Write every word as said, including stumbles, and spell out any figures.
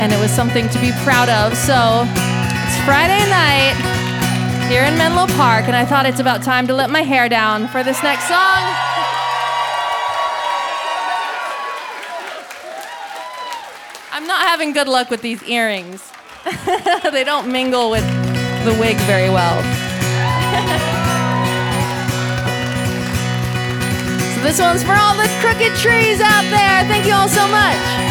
and it was something to be proud of. So it's Friday night here in Menlo Park, and I thought it's about time to let my hair down for this next song. I'm not having good luck with these earrings. They don't mingle with the wig very well. So this one's for all the crooked trees out there. Thank you all so much.